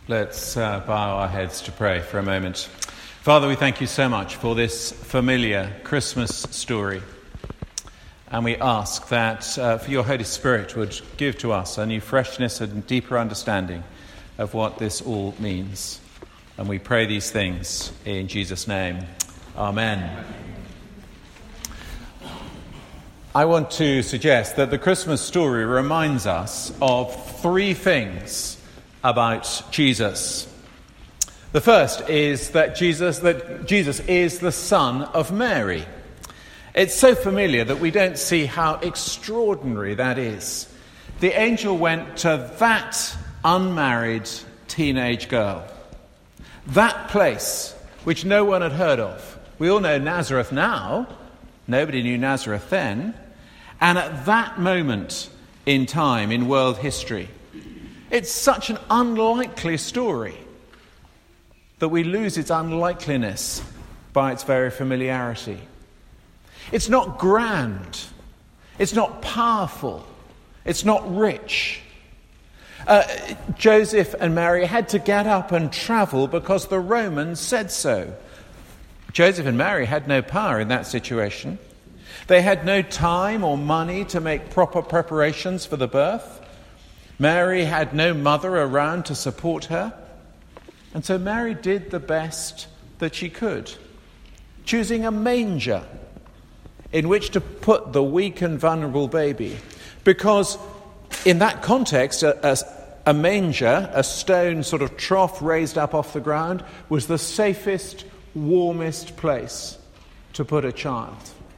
Let's bow our heads to pray for a moment. Father, we thank you so much for this familiar Christmas story. And we ask that for your Holy Spirit would give to us a new freshness and deeper understanding of what this all means. And we pray these things in Jesus' name. Amen. I want to suggest that the Christmas story reminds us of three things about Jesus. The first is that Jesus is the Son of Mary. It's so familiar that we don't see how extraordinary that is. The angel went to that unmarried teenage girl, that place which no one had heard of. We all know Nazareth now. Nobody knew Nazareth then. And at that moment in time in world history, it's such an unlikely story that we lose its unlikeliness by its very familiarity. It's not grand. It's not powerful. It's not rich. Joseph and Mary had to get up and travel because the Romans said so. Joseph and Mary had no power in that situation. They had no time or money to make proper preparations for the birth. Mary had no mother around to support her. And so Mary did the best that she could, choosing a manger in which to put the weak and vulnerable baby. Because in that context, a manger, a stone sort of trough raised up off the ground, was the safest, warmest place to put a child.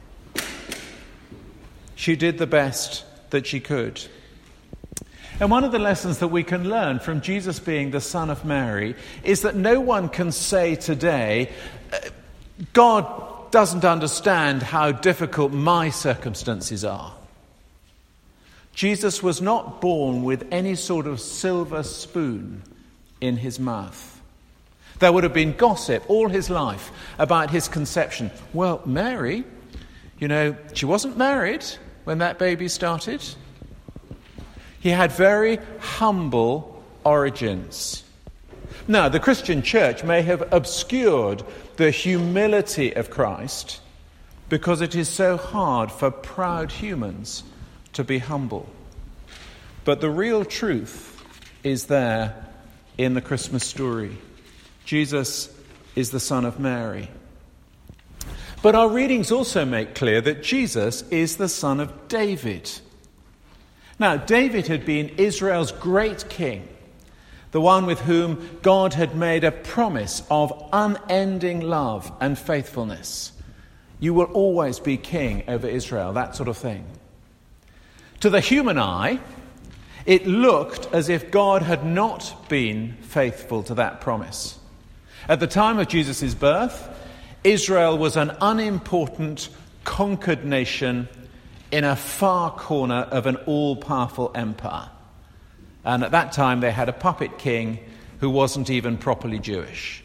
She did the best that she could. And one of the lessons that we can learn from Jesus being the Son of Mary is that no one can say today, God doesn't understand how difficult my circumstances are. Jesus was not born with any sort of silver spoon in his mouth. There would have been gossip all his life about his conception. Well, Mary, she wasn't married when that baby started. He had very humble origins. Now, the Christian church may have obscured the humility of Christ because it is so hard for proud humans to be humble. But the real truth is there in the Christmas story. Jesus is the Son of Mary. But our readings also make clear that Jesus is the son of David. Now, David had been Israel's great king, the one with whom God had made a promise of unending love and faithfulness. You will always be king over Israel, that sort of thing. To the human eye, it looked as if God had not been faithful to that promise. At the time of Jesus' birth, Israel was an unimportant, conquered nation in a far corner of an all-powerful empire. And at that time they had a puppet king who wasn't even properly Jewish.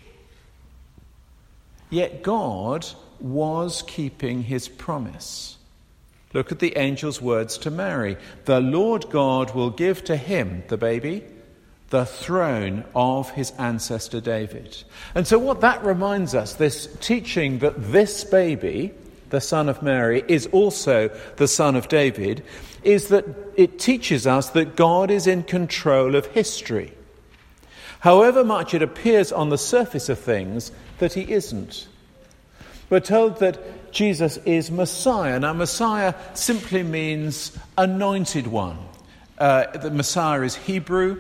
Yet God was keeping his promise. Look at the angel's words to Mary. The Lord God will give to him, the baby, the throne of his ancestor David. And so what that reminds us, this teaching that this baby, the Son of Mary, is also the Son of David, is that it teaches us that God is in control of history. However much it appears on the surface of things that he isn't. We're told that Jesus is Messiah. Now, Messiah simply means anointed one. The Messiah is Hebrew.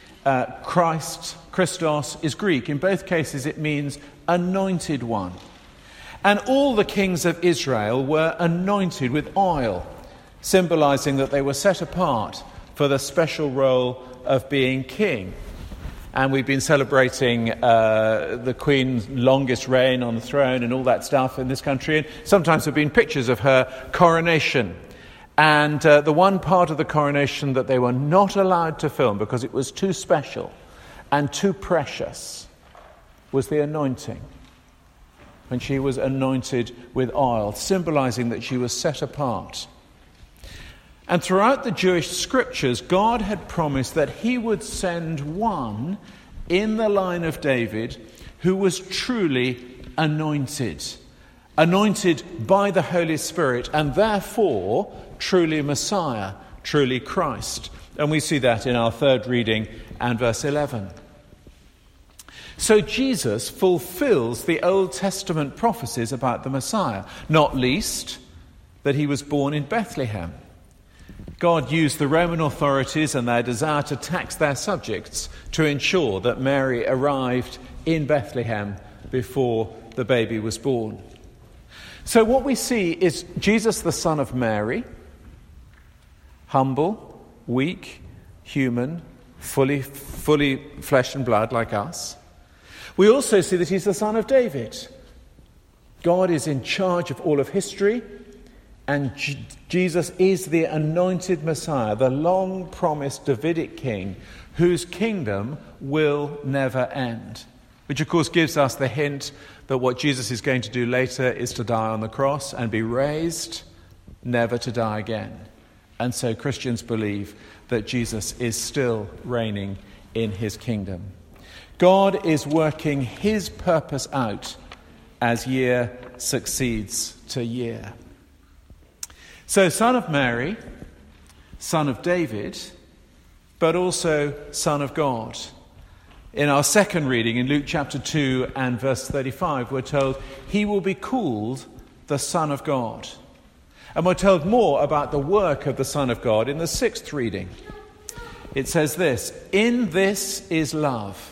Christos, is Greek. In both cases it means anointed one. And all the kings of Israel were anointed with oil, symbolizing that they were set apart for the special role of being king. And we've been celebrating the Queen's longest reign on the throne and all that stuff in this country. And sometimes there have been pictures of her coronation. And the one part of the coronation that they were not allowed to film because it was too special and too precious was the anointing. When she was anointed with oil, symbolizing that she was set apart. And throughout the Jewish scriptures, God had promised that he would send one in the line of David who was truly anointed by the Holy Spirit, and therefore truly Messiah, truly Christ. And we see that in our third reading and verse 11. So Jesus fulfills the Old Testament prophecies about the Messiah, not least that he was born in Bethlehem. God used the Roman authorities and their desire to tax their subjects to ensure that Mary arrived in Bethlehem before the baby was born. So what we see is Jesus, the son of Mary, humble, weak, human, fully flesh and blood like us. We also see that he's the son of David. God is in charge of all of history, and Jesus is the anointed Messiah, the long-promised Davidic king, whose kingdom will never end. Which, of course, gives us the hint that what Jesus is going to do later is to die on the cross and be raised, never to die again. And so Christians believe that Jesus is still reigning in his kingdom. God is working his purpose out as year succeeds to year. So, son of Mary, son of David, but also son of God. In our second reading, in Luke chapter 2 and verse 35, we're told he will be called the Son of God. And we're told more about the work of the Son of God in the sixth reading. It says this, "In this is love.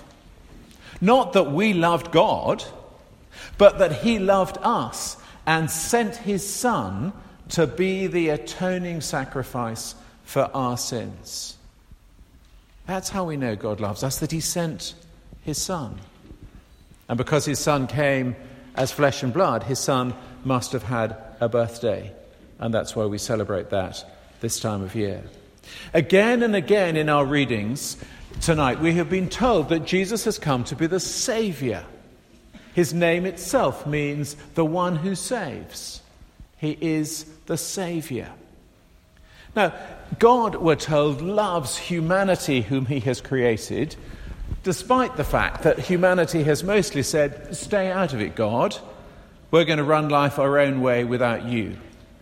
Not that we loved God, but that he loved us and sent his Son to be the atoning sacrifice for our sins." That's how we know God loves us, that he sent his Son. And because his Son came as flesh and blood, his Son must have had a birthday. And that's why we celebrate that this time of year. Again and again in our readings tonight, we have been told that Jesus has come to be the Saviour. His name itself means the one who saves. He is the Saviour. Now, God, we're told, loves humanity whom he has created, despite the fact that humanity has mostly said, "Stay out of it, God. We're going to run life our own way without you."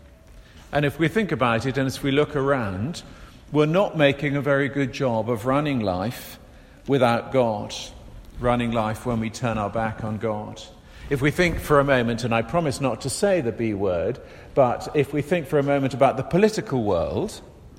And if we think about it and as we look around, we're not making a very good job of running life without God, running life when we turn our back on God. If we think for a moment, and I promise not to say the B word, but if we think for a moment about the political world,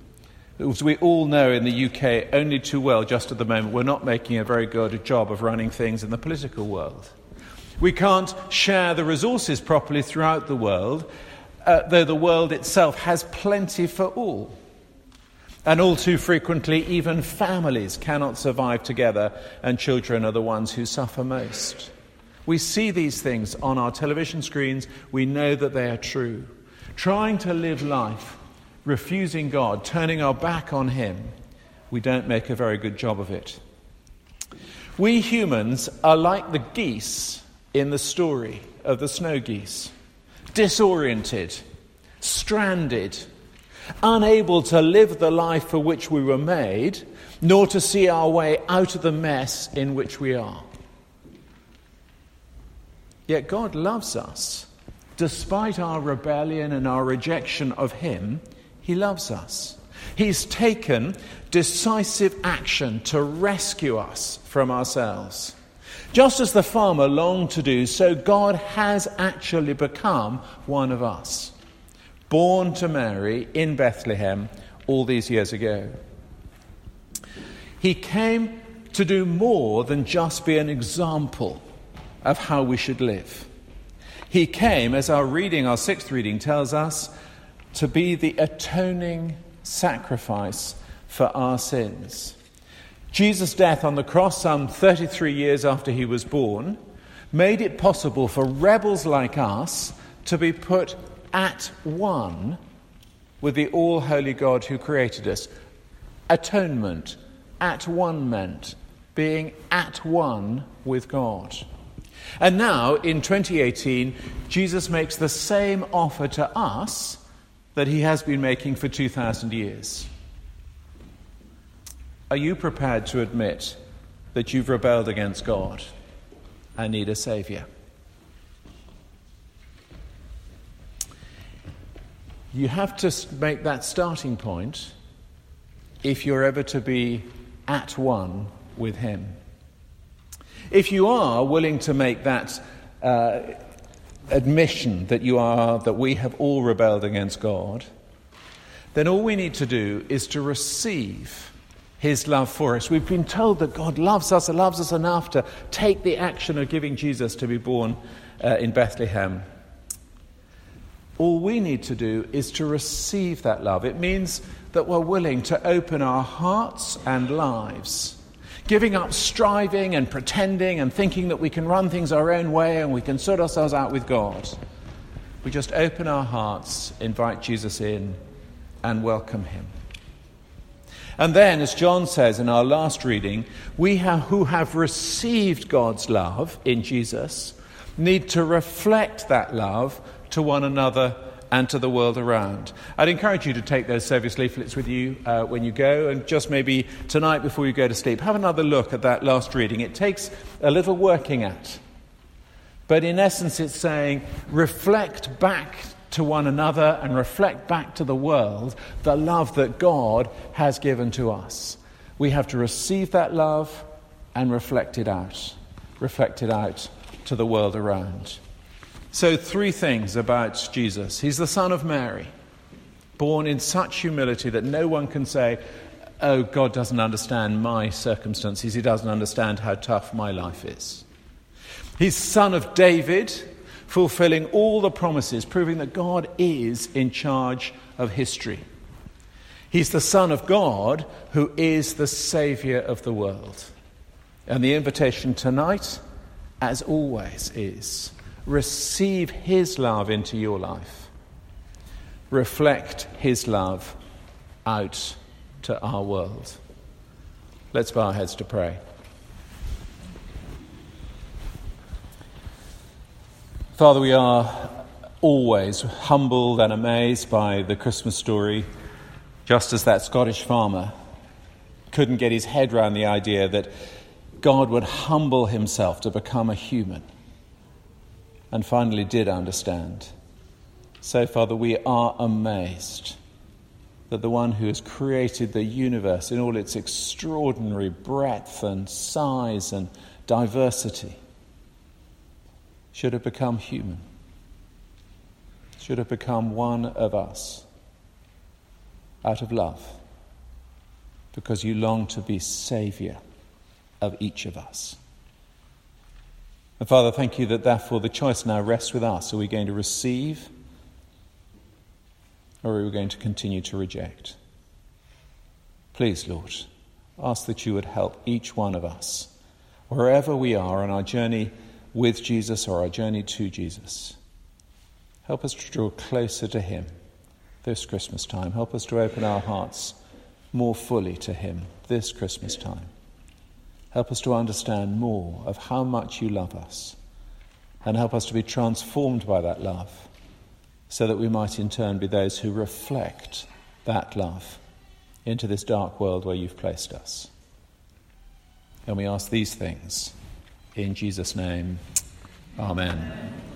as we all know in the UK only too well just at the moment, we're not making a very good job of running things in the political world. We can't share the resources properly throughout the world, though the world itself has plenty for all. And all too frequently, even families cannot survive together, and children are the ones who suffer most. We see these things on our television screens. We know that they are true. Trying to live life, refusing God, turning our back on him, we don't make a very good job of it. We humans are like the geese in the story of the snow geese. Disoriented, stranded, unable to live the life for which we were made, nor to see our way out of the mess in which we are. Yet God loves us. Despite our rebellion and our rejection of him, he loves us. He's taken decisive action to rescue us from ourselves. Just as the farmer longed to do, so God has actually become one of us, born to Mary in Bethlehem all these years ago. He came to do more than just be an example of how we should live. He came, as our sixth reading tells us, to be the atoning sacrifice for our sins. Jesus' death on the cross, some 33 years after he was born, made it possible for rebels like us to be put at one with the all-holy God who created us. Atonement, at one meant being at one with God. And now, in 2018, Jesus makes the same offer to us that he has been making for 2,000 years. Are you prepared to admit that you've rebelled against God and need a Saviour. You have to make that starting point if you're ever to be at one with him. If you are willing to make that admission that we have all rebelled against God, then all we need to do is to receive his love for us. We've been told that God loves us enough to take the action of giving Jesus to be born in Bethlehem. All we need to do is to receive that love. It means that we're willing to open our hearts and lives, giving up striving and pretending and thinking that we can run things our own way and we can sort ourselves out with God. We just open our hearts, invite Jesus in, and welcome him. And then, as John says in our last reading, we who have received God's love in Jesus need to reflect that love to one another and to the world around. I'd encourage you to take those service leaflets with you when you go, and just maybe tonight before you go to sleep, have another look at that last reading. It takes a little working at. But in essence, it's saying, reflect back to one another and reflect back to the world the love that God has given to us. We have to receive that love and reflect it out to the world around. So 3 things about Jesus. He's the Son of Mary, born in such humility that no one can say, oh, God doesn't understand my circumstances. He doesn't understand how tough my life is. He's Son of David, fulfilling all the promises, proving that God is in charge of history. He's the Son of God, who is the Saviour of the world. And the invitation tonight, as always, is receive his love into your life. Reflect his love out to our world. Let's bow our heads to pray. Father, we are always humbled and amazed by the Christmas story, just as that Scottish farmer couldn't get his head around the idea that God would humble himself to become a human, and finally did understand. So, Father, we are amazed that the one who has created the universe in all its extraordinary breadth and size and diversity should have become human, should have become one of us out of love, because you long to be Saviour of each of us. And Father, thank you that therefore the choice now rests with us. Are we going to receive, or are we going to continue to reject? Please, Lord, ask that you would help each one of us, wherever we are on our journey with Jesus or our journey to Jesus. Help us to draw closer to him this Christmas time. Help us to open our hearts more fully to him this Christmas time. Help us to understand more of how much you love us, and help us to be transformed by that love, so that we might in turn be those who reflect that love into this dark world where you've placed us. And we ask these things in Jesus' name. Amen.